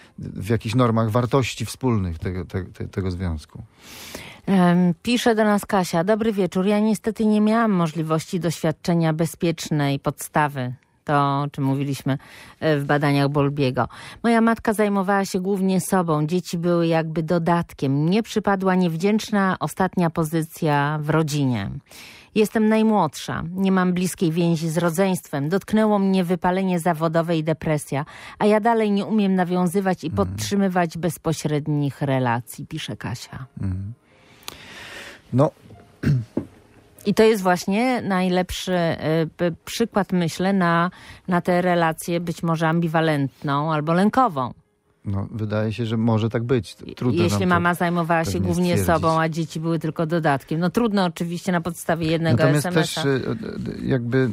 W jakichś normach wartości wspólnych tego związku. Pisze do nas Kasia. Dobry wieczór. Ja niestety nie miałam możliwości doświadczenia bezpiecznej podstawy. To, o czym mówiliśmy w badaniach Bowlbiego. Moja matka zajmowała się głównie sobą. Dzieci były jakby dodatkiem. Mnie przypadła niewdzięczna ostatnia pozycja w rodzinie. Jestem najmłodsza. Nie mam bliskiej więzi z rodzeństwem. Dotknęło mnie wypalenie zawodowe i depresja, a ja dalej nie umiem nawiązywać i podtrzymywać bezpośrednich relacji, pisze Kasia. No... I to jest właśnie najlepszy przykład, myślę, na tę relację być może ambiwalentną albo lękową. No, wydaje się, że może tak być. Trudno jeśli mama zajmowała się głównie sobą, a dzieci były tylko dodatkiem. No trudno oczywiście na podstawie jednego SMS-a. Natomiast też jakby...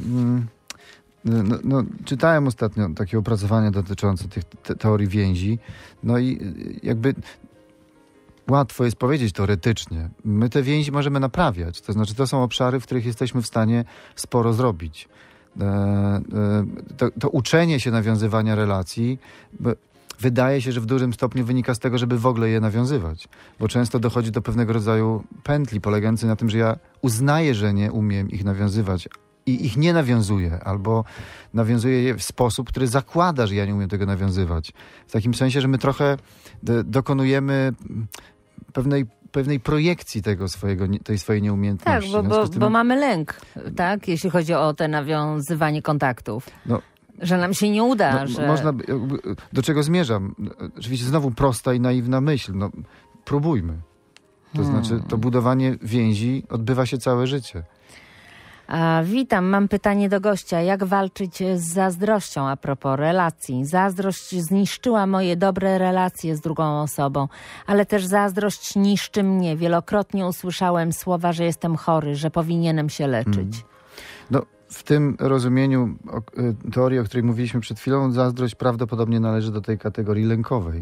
czytałem ostatnio takie opracowania dotyczące tych teorii więzi. No i jakby... Łatwo jest powiedzieć teoretycznie. My te więzi możemy naprawiać. To znaczy, to są obszary, w których jesteśmy w stanie sporo zrobić. To uczenie się nawiązywania relacji, wydaje się, że w dużym stopniu wynika z tego, żeby w ogóle je nawiązywać. Bo często dochodzi do pewnego rodzaju pętli polegającej na tym, że ja uznaję, że nie umiem ich nawiązywać i ich nie nawiązuję, albo nawiązuję je w sposób, który zakłada, że ja nie umiem tego nawiązywać. W takim sensie, że my trochę dokonujemy pewnej projekcji tej swojej nieumiejętności. Tak, bo mamy lęk, tak, jeśli chodzi o te nawiązywanie kontaktów. No, że nam się nie uda. Do czego zmierzam? Oczywiście znowu prosta i naiwna myśl. No, próbujmy. To znaczy, to budowanie więzi odbywa się całe życie. Witam, mam pytanie do gościa. Jak walczyć z zazdrością a propos relacji? Zazdrość zniszczyła moje dobre relacje z drugą osobą, ale też zazdrość niszczy mnie. Wielokrotnie usłyszałem słowa, że jestem chory, że powinienem się leczyć. No, w tym rozumieniu teorii, o której mówiliśmy przed chwilą, zazdrość prawdopodobnie należy do tej kategorii lękowej.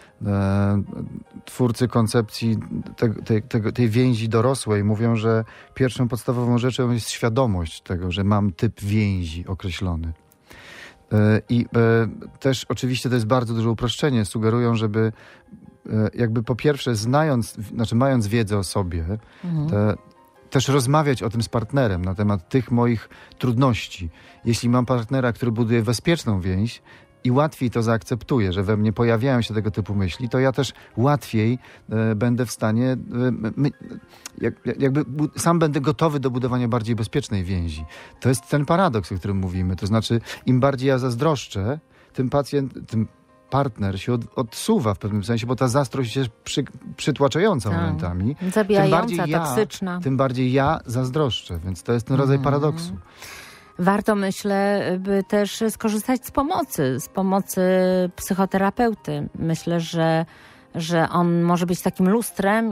Twórcy koncepcji tej więzi dorosłej mówią, że pierwszą podstawową rzeczą jest świadomość tego, że mam typ więzi określony. I też oczywiście to jest bardzo duże uproszczenie. Sugerują, żeby jakby po pierwsze mając wiedzę o sobie, też rozmawiać o tym z partnerem na temat tych moich trudności. Jeśli mam partnera, który buduje bezpieczną więź, i łatwiej to zaakceptuję, że we mnie pojawiają się tego typu myśli, to ja też łatwiej będę w stanie, sam będę gotowy do budowania bardziej bezpiecznej więzi. To jest ten paradoks, o którym mówimy. To znaczy, im bardziej ja zazdroszczę, tym partner się odsuwa w pewnym sensie, bo ta zazdrość jest przytłaczająca momentami. Zabijająca, toksyczna. Tym bardziej ja zazdroszczę, więc to jest ten rodzaj paradoksu. Warto, myślę, by też skorzystać z pomocy psychoterapeuty. Myślę, że on może być takim lustrem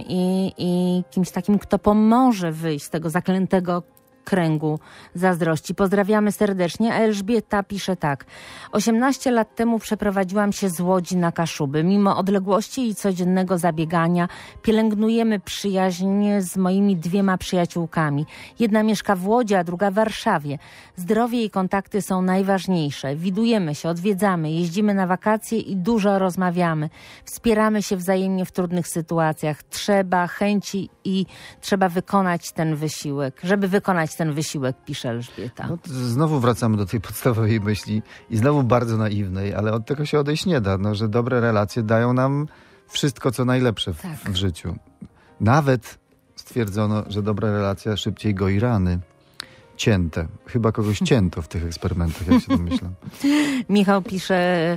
i kimś takim, kto pomoże wyjść z tego zaklętego kręgu zazdrości. Pozdrawiamy serdecznie. A Elżbieta pisze tak. 18 lat temu przeprowadziłam się z Łodzi na Kaszuby. Mimo odległości i codziennego zabiegania pielęgnujemy przyjaźń z moimi 2 przyjaciółkami. Jedna mieszka w Łodzi, a druga w Warszawie. Zdrowie i kontakty są najważniejsze. Widujemy się, odwiedzamy, jeździmy na wakacje i dużo rozmawiamy. Wspieramy się wzajemnie w trudnych sytuacjach. Trzeba chęci i trzeba wykonać ten wysiłek. Żeby wykonać ten wysiłek, pisze Elżbieta. No, znowu wracamy do tej podstawowej myśli i znowu bardzo naiwnej, ale od tego się odejść nie da, że dobre relacje dają nam wszystko, co najlepsze w życiu. Nawet stwierdzono, że dobra relacja szybciej goi rany. Cięte. Chyba kogoś cięto w tych eksperymentach, jak się domyślam. Michał pisze,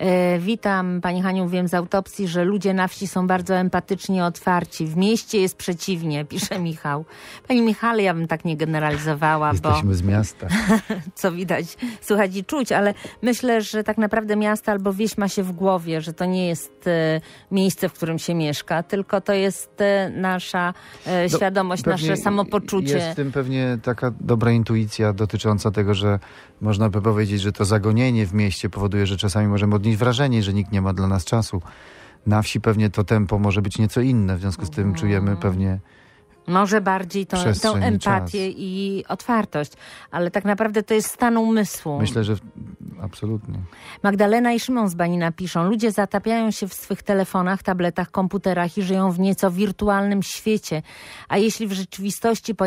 witam Pani Haniu, wiem z autopsji, że ludzie na wsi są bardzo empatycznie otwarci. W mieście jest przeciwnie, pisze Michał. Pani Michale, ja bym tak nie generalizowała, Jesteśmy z miasta. Co widać, słuchać i czuć, ale myślę, że tak naprawdę miasto albo wieś ma się w głowie, że to nie jest miejsce, w którym się mieszka, tylko to jest nasza świadomość, nasze samopoczucie. Jest w tym pewnie taka dobra intuicja dotycząca tego, że można by powiedzieć, że to zagonienie w mieście powoduje, że czasami możemy odnieść wrażenie, że nikt nie ma dla nas czasu. Na wsi pewnie to tempo może być nieco inne, w związku z tym czujemy pewnie może bardziej tą empatię i otwartość, ale tak naprawdę to jest stan umysłu. Myślę, że absolutnie. Magdalena i Szymon z Banina piszą, ludzie zatapiają się w swych telefonach, tabletach, komputerach i żyją w nieco wirtualnym świecie, a jeśli w rzeczywistości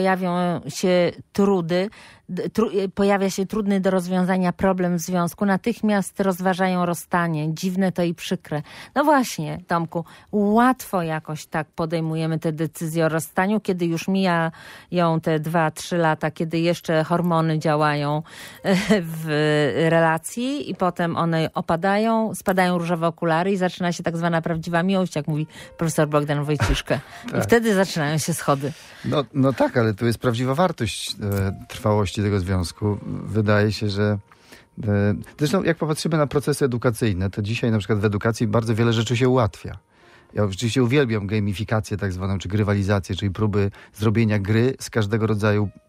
pojawia się trudny do rozwiązania problem w związku, natychmiast rozważają rozstanie. Dziwne to i przykre. No właśnie, Tomku, łatwo jakoś tak podejmujemy te decyzje o rozstaniu, kiedy już mijają te 2-3 lata, kiedy jeszcze hormony działają w relacji i potem one opadają, spadają różowe okulary i zaczyna się tak zwana prawdziwa miłość, jak mówi profesor Bogdan Wojciszka. I wtedy zaczynają się schody. No tak, ale tu jest prawdziwa wartość trwałości tego związku. Wydaje się, że zresztą jak popatrzymy na procesy edukacyjne, to dzisiaj na przykład w edukacji bardzo wiele rzeczy się ułatwia. Ja oczywiście uwielbiam gamifikację tak zwaną, czy grywalizację, czyli próby zrobienia gry z każdego rodzaju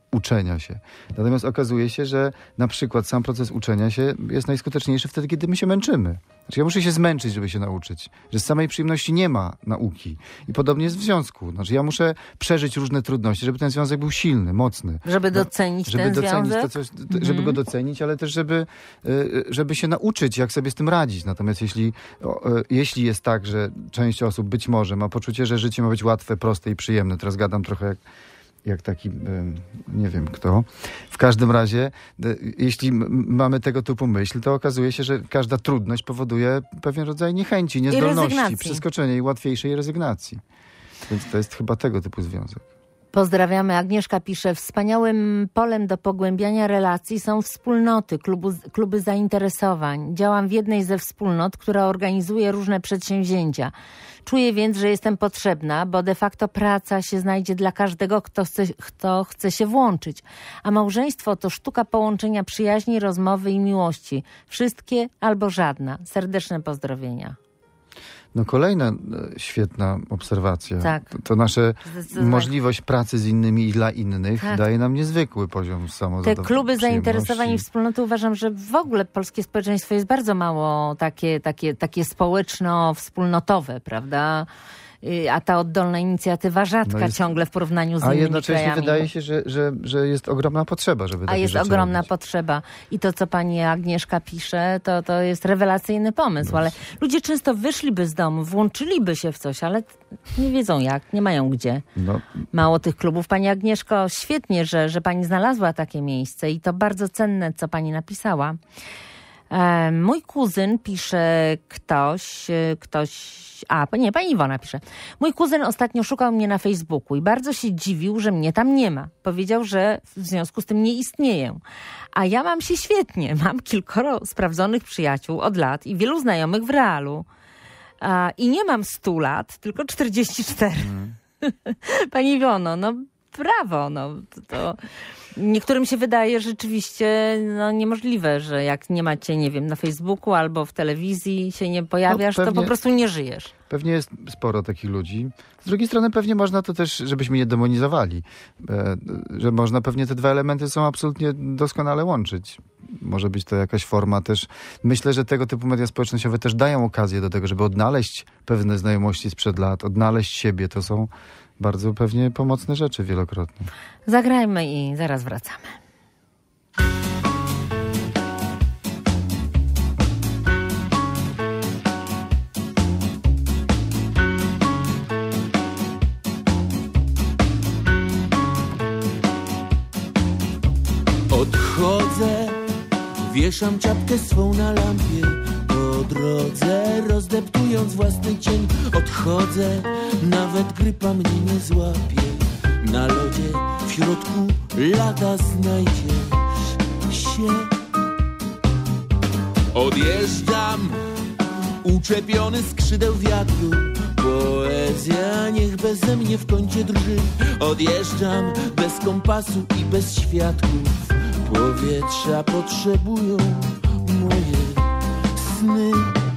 uczenia się. Natomiast okazuje się, że na przykład sam proces uczenia się jest najskuteczniejszy wtedy, kiedy my się męczymy. Znaczy ja muszę się zmęczyć, żeby się nauczyć. Że z samej przyjemności nie ma nauki. I podobnie jest w związku. Znaczy ja muszę przeżyć różne trudności, żeby ten związek był silny, mocny. Żeby docenić ten związek? Żeby go docenić, ale też żeby się nauczyć, jak sobie z tym radzić. Natomiast jeśli jest tak, że część osób być może ma poczucie, że życie ma być łatwe, proste i przyjemne. Teraz gadam trochę jak taki, nie wiem kto. W każdym razie, jeśli mamy tego typu myśl, to okazuje się, że każda trudność powoduje pewien rodzaj niechęci, niezdolności, przeskoczenia i łatwiejszej rezygnacji. Więc to jest chyba tego typu związek. Pozdrawiamy. Agnieszka pisze, wspaniałym polem do pogłębiania relacji są wspólnoty, kluby zainteresowań. Działam w jednej ze wspólnot, która organizuje różne przedsięwzięcia. Czuję więc, że jestem potrzebna, bo de facto praca się znajdzie dla każdego, kto chce się włączyć. A małżeństwo to sztuka połączenia przyjaźni, rozmowy i miłości. Wszystkie albo żadna. Serdeczne pozdrowienia. No kolejna świetna obserwacja. Tak. To nasza możliwość pracy z innymi i dla innych daje nam niezwykły poziom samozadowolenia. Te kluby zainteresowań i wspólnoty uważam, że w ogóle polskie społeczeństwo jest bardzo mało takie społeczno-wspólnotowe, prawda? A ta oddolna inicjatywa rzadka ciągle w porównaniu z innymi krajami. A jednocześnie wydaje się, że jest ogromna potrzeba, żeby takie rzeczy ogromna robić. Potrzeba. I to, co pani Agnieszka pisze, to jest rewelacyjny pomysł. Ale ludzie często wyszliby z domu, włączyliby się w coś, ale nie wiedzą jak, nie mają gdzie. Mało tych klubów. Pani Agnieszko, świetnie, że pani znalazła takie miejsce i to bardzo cenne, co pani napisała. Mój kuzyn, pisze pani Iwona pisze. Mój kuzyn ostatnio szukał mnie na Facebooku i bardzo się dziwił, że mnie tam nie ma. Powiedział, że w związku z tym nie istnieję. A ja mam się świetnie. Mam kilkoro sprawdzonych przyjaciół od lat i wielu znajomych w realu. I nie mam 100 lat, tylko 44. Pani Iwono, brawo, to niektórym się wydaje rzeczywiście niemożliwe, że jak nie macie, nie wiem, na Facebooku albo w telewizji się nie pojawiasz, to po prostu nie żyjesz. Pewnie jest sporo takich ludzi. Z drugiej strony pewnie można to też, żebyśmy nie demonizowali, że można pewnie te dwa elementy są absolutnie doskonale łączyć. Może być to jakaś forma też. Myślę, że tego typu media społecznościowe też dają okazję do tego, żeby odnaleźć pewne znajomości sprzed lat, odnaleźć siebie. To są bardzo pewnie pomocne rzeczy wielokrotnie. Zagrajmy i zaraz wracamy. Odchodzę, wieszam czapkę swą na lampie. Po drodze rozdeptując własny cień. Odchodzę, nawet grypa mnie nie złapie. Na lodzie w środku lata znajdziesz się. Odjeżdżam, uczepiony skrzydeł wiatru. Poezja niech beze mnie w kącie drży. Odjeżdżam bez kompasu i bez świadków. Powietrza potrzebują moje sny.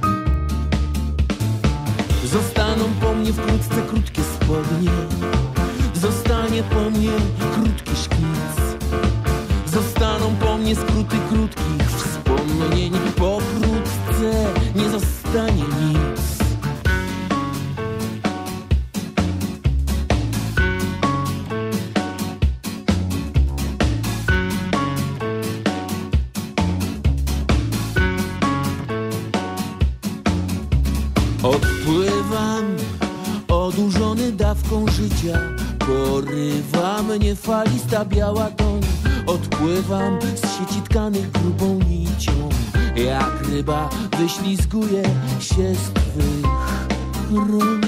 Zostaną po mnie wkrótce krótkie spodnie. Zostanie po mnie krótki szkic. Zostaną po mnie skróty krótkich wspomnień. Pokrótce nie zostanie nic. Odpływam, odurzony dawką życia. Porywa mnie falista biała toń. Odpływam z sieci tkanych grubą nicią. Jak ryba wyślizguję się z twych rąk.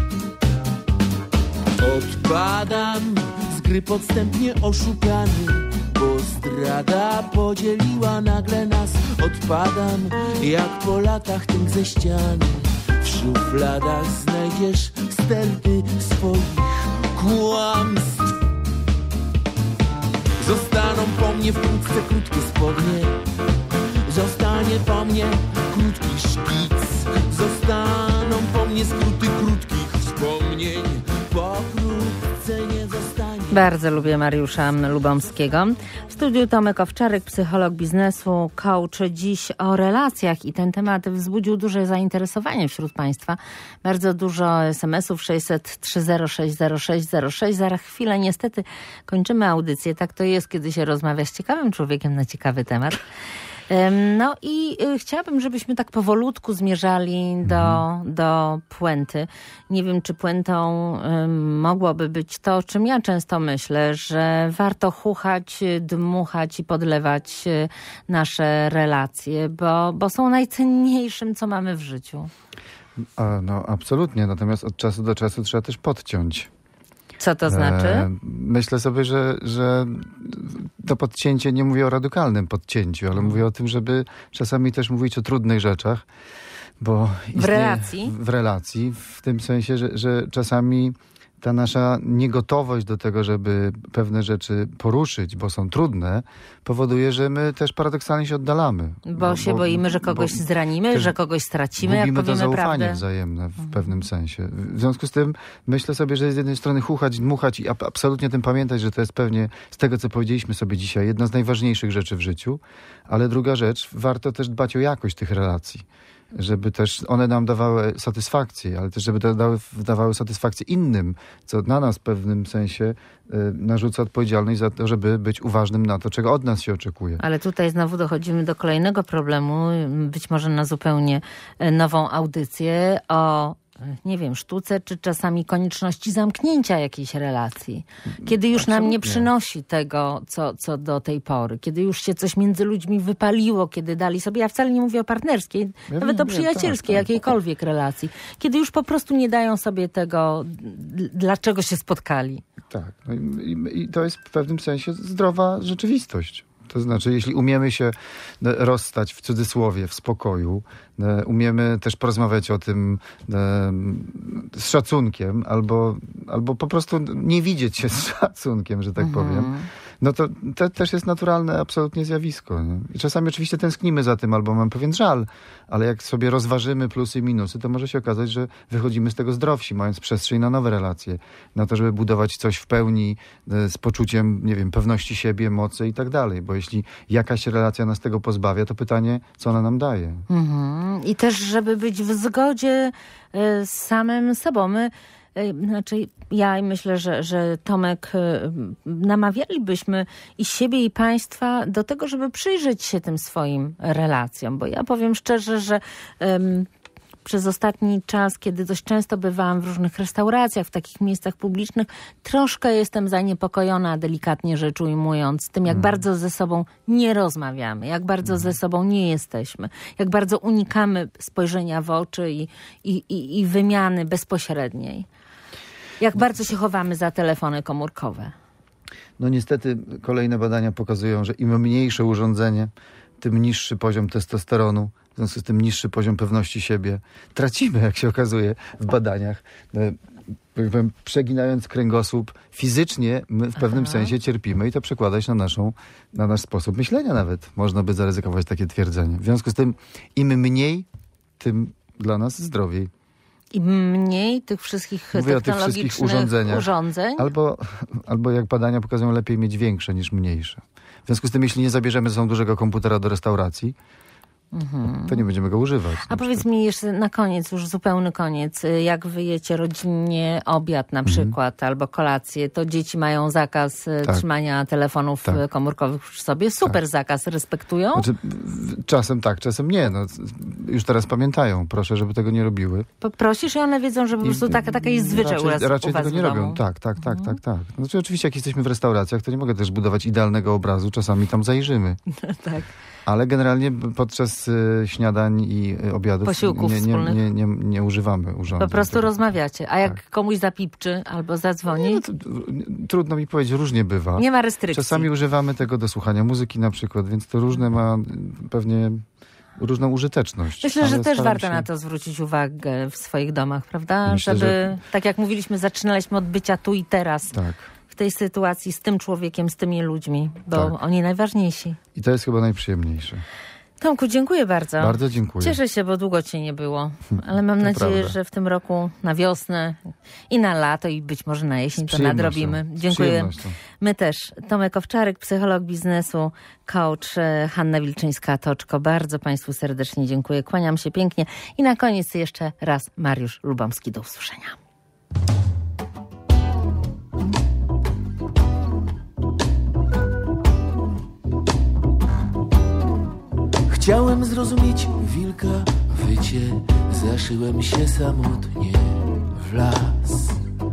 Odpadam z gry podstępnie oszukany, bo zdrada podzieliła nagle nas. Odpadam jak po latach tynk ze ściany. W szufladach znajdziesz sterty swoich kłamstw. Zostaną po mnie wkrótce krótkie spodnie. Zostanie po mnie krótki szkic. Zostaną po mnie skróty krótkich wspomnień. Pokrótce nie zostanie Bardzo lubię Mariusza Lubomskiego. W studiu Tomek Owczarek, psycholog biznesu, coach. Dziś o relacjach i ten temat wzbudził duże zainteresowanie wśród Państwa. Bardzo dużo SMS-ów 600 306 0606. Za chwilę niestety kończymy audycję. Tak to jest, kiedy się rozmawia z ciekawym człowiekiem na ciekawy temat. No i chciałabym, żebyśmy tak powolutku zmierzali do puenty. Nie wiem, czy puentą mogłoby być to, o czym ja często myślę, że warto chuchać, dmuchać i podlewać nasze relacje, bo są najcenniejszym, co mamy w życiu. No absolutnie, natomiast od czasu do czasu trzeba też podciąć. Co to znaczy? Myślę sobie, że to podcięcie, nie mówię o radykalnym podcięciu, ale mówię o tym, żeby czasami też mówić o trudnych rzeczach. Bo w relacji, w tym sensie, że czasami ta nasza niegotowość do tego, żeby pewne rzeczy poruszyć, bo są trudne, powoduje, że my też paradoksalnie się oddalamy. Bo się boimy, że kogoś zranimy, że kogoś stracimy, jak powiemy to zaufanie prawdę. Wzajemne w pewnym sensie. W związku z tym myślę sobie, że z jednej strony chuchać, dmuchać i absolutnie o tym pamiętać, że to jest pewnie z tego, co powiedzieliśmy sobie dzisiaj, jedna z najważniejszych rzeczy w życiu, ale druga rzecz, warto też dbać o jakość tych relacji. Żeby też one nam dawały satysfakcję, ale też żeby dawały satysfakcję innym, co na nas w pewnym sensie narzuca odpowiedzialność za to, żeby być uważnym na to, czego od nas się oczekuje. Ale tutaj znowu dochodzimy do kolejnego problemu, być może na zupełnie nową audycję o, nie wiem, sztuce, czy czasami konieczności zamknięcia jakiejś relacji. Kiedy już nam nie przynosi tego, co do tej pory. Kiedy już się coś między ludźmi wypaliło, kiedy dali sobie, ja wcale nie mówię o partnerskiej, nawet o przyjacielskiej, jakiejkolwiek relacji. Kiedy już po prostu nie dają sobie tego, dlaczego się spotkali. Tak. No i to jest w pewnym sensie zdrowa rzeczywistość. To znaczy, jeśli umiemy się rozstać w cudzysłowie, w spokoju, umiemy też porozmawiać o tym z szacunkiem, albo po prostu nie widzieć się z szacunkiem, że tak powiem, no to też jest naturalne absolutnie zjawisko. Nie? I czasami oczywiście tęsknimy za tym, albo mam pewien żal, ale jak sobie rozważymy plusy i minusy, to może się okazać, że wychodzimy z tego zdrowsi, mając przestrzeń na nowe relacje, na to, żeby budować coś w pełni z poczuciem, nie wiem, pewności siebie, mocy i tak dalej. Bo jeśli jakaś relacja nas tego pozbawia, to pytanie, co ona nam daje. I też, żeby być w zgodzie z samym sobą. Ja myślę, że Tomek, namawialibyśmy i siebie, i państwa do tego, żeby przyjrzeć się tym swoim relacjom. Bo ja powiem szczerze, że przez ostatni czas, kiedy dość często bywałam w różnych restauracjach, w takich miejscach publicznych, troszkę jestem zaniepokojona, delikatnie rzecz ujmując, tym, jak bardzo ze sobą nie rozmawiamy, jak bardzo ze sobą nie jesteśmy, jak bardzo unikamy spojrzenia w oczy i wymiany bezpośredniej. Jak bardzo się chowamy za telefony komórkowe. No niestety kolejne badania pokazują, że im mniejsze urządzenie, tym niższy poziom testosteronu, w związku z tym niższy poziom pewności siebie. Tracimy, jak się okazuje, w badaniach. Przeginając kręgosłup, fizycznie my w pewnym sensie cierpimy i to przekłada się na nasz sposób myślenia nawet. Można by zaryzykować takie twierdzenie. W związku z tym im mniej, tym dla nas zdrowiej. I mniej tych wszystkich technologicznych urządzeń. Albo jak badania pokazują, lepiej mieć większe niż mniejsze. W związku z tym, jeśli nie zabierzemy ze sobą dużego komputera do restauracji, to nie będziemy go używać. A powiedz mi jeszcze na koniec, już zupełny koniec, jak wy jecie rodzinnie obiad na przykład, albo kolację, to dzieci mają zakaz trzymania telefonów komórkowych przy sobie. Super zakaz, respektują? Znaczy, czasem tak, czasem nie. No, już teraz pamiętają. Proszę, żeby tego nie robiły. Prosisz i one wiedzą, że po prostu taka jest zwyczaj raczej u was tego nie robią. Tak. Znaczy, oczywiście jak jesteśmy w restauracjach, to nie mogę też budować idealnego obrazu. Czasami tam zajrzymy. Tak. Ale generalnie podczas śniadań i obiadów posiłków nie używamy urządzeń. Po prostu rozmawiacie. A jak komuś zapipczy albo zadzwoni? Trudno mi powiedzieć, różnie bywa. Nie ma restrykcji. Czasami używamy tego do słuchania muzyki na przykład, więc to różne ma pewnie różną użyteczność. Myślę, że też warto na to zwrócić uwagę w swoich domach, prawda? Myślę, żeby, tak jak mówiliśmy, zaczynaliśmy od bycia tu i teraz. Tak. W tej sytuacji z tym człowiekiem, z tymi ludźmi, bo oni najważniejsi. I to jest chyba najprzyjemniejsze. Tomku, dziękuję bardzo. Bardzo dziękuję. Cieszę się, bo długo cię nie było, ale mam nadzieję, prawda. że w tym roku na wiosnę i na lato i być może na jesień to nadrobimy. Dziękuję. My też. Tomek Owczarek, psycholog biznesu, coach, Hanna Wilczyńska-Toczko. Bardzo Państwu serdecznie dziękuję. Kłaniam się pięknie. I na koniec jeszcze raz Mariusz Lubomski. Do usłyszenia. Chciałem zrozumieć wilka wycie, zaszyłem się samotnie w las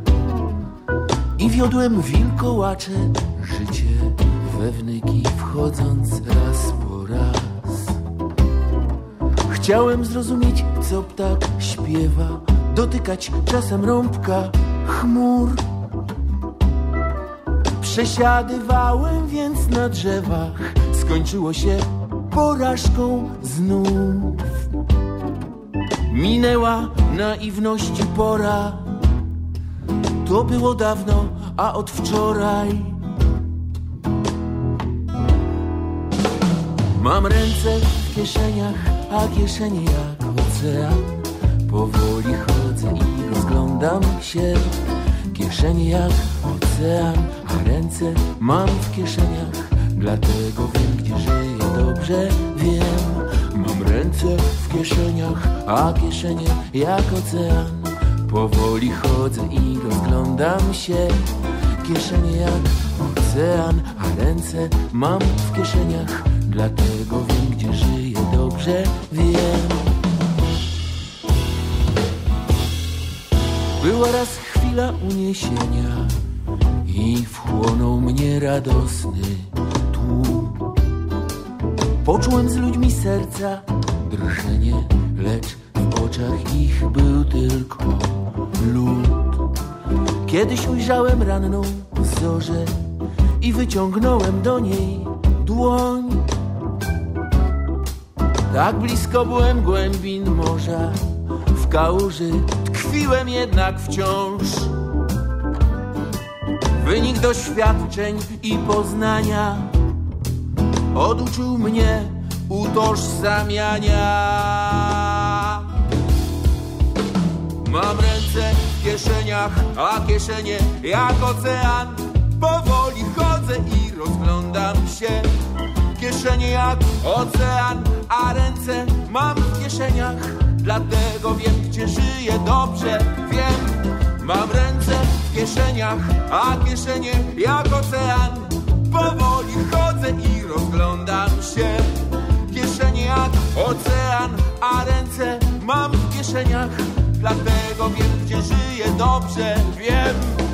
i wiodłem wilkołacze życie we wnyki, wchodząc raz po raz. Chciałem zrozumieć, co ptak śpiewa, dotykać czasem rąbka chmur. Przesiadywałem więc na drzewach, skończyło się porażką znów. Minęła naiwności pora, to było dawno, a od wczoraj mam ręce w kieszeniach, a kieszenie jak ocean. Powoli chodzę i rozglądam się, kieszenie jak ocean, a ręce mam w kieszeniach. Dlatego wiem, gdzie żyję, dobrze wiem. Mam ręce w kieszeniach, a kieszenie jak ocean. Powoli chodzę i rozglądam się, kieszenie jak ocean, a ręce mam w kieszeniach. Dlatego wiem, gdzie żyję, dobrze wiem. Była raz chwila uniesienia i wchłonął mnie radosny tłum. Poczułem z ludźmi serca drżenie, lecz w oczach ich był tylko lód. Kiedyś ujrzałem ranną zorzę i wyciągnąłem do niej dłoń. Tak blisko byłem głębin morza, w kałuży tkwiłem jednak wciąż. Wynik doświadczeń i poznania oduczył mnie utożsamiania. Mam ręce w kieszeniach, a kieszenie jak ocean. Powoli chodzę i rozglądam się, kieszenie jak ocean, a ręce mam w kieszeniach. Dlatego wiem, gdzie żyję, dobrze wiem. Mam ręce w kieszeniach, a kieszenie jak ocean. Powoli chodzę i rozglądam się, kieszenie jak ocean, a ręce mam w kieszeniach. Dlatego wiem, gdzie żyję, dobrze wiem.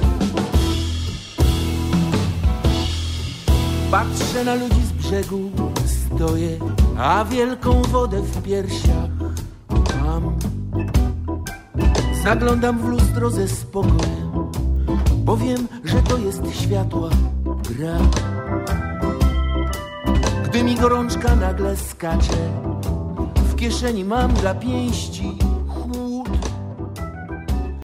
Patrzę na ludzi z brzegu, stoję, a wielką wodę w piersiach mam. Zaglądam w lustro ze spokojem, bo wiem, że to jest światła gra. Gdy mi gorączka nagle skacze, w kieszeni mam dla pięści